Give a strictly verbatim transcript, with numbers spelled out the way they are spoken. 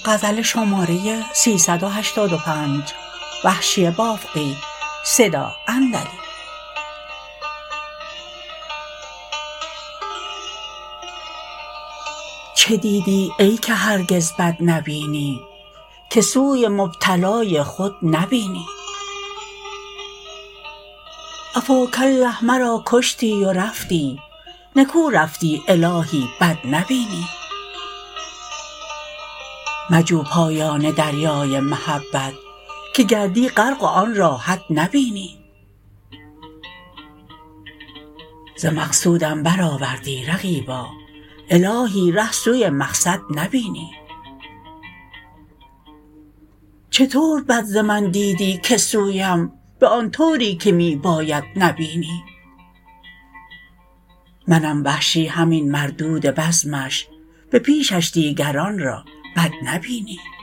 غزل شماره سیصد و هشتاد و پنج وحشی بافقی صدا اندلی. چه دیدی ای که هرگز بد نبینی، که سوی مبتلای خود نبینی؟ عفاکالله مرا کشتی و رفتی، نکو رفتی الهی بد نبینی. مجو پایان دریای محبت، که گردی غرق و آن را حد نبینی. ز مقصودم برآوردی رقیبا، الهی ره سوی مقصد نبینی. چطور بد ز من دیدی که سویم، به آن طوری که می باید نبینی؟ منم وحشی همین مردود بزمش، به پیشش دیگران را بد نبینی.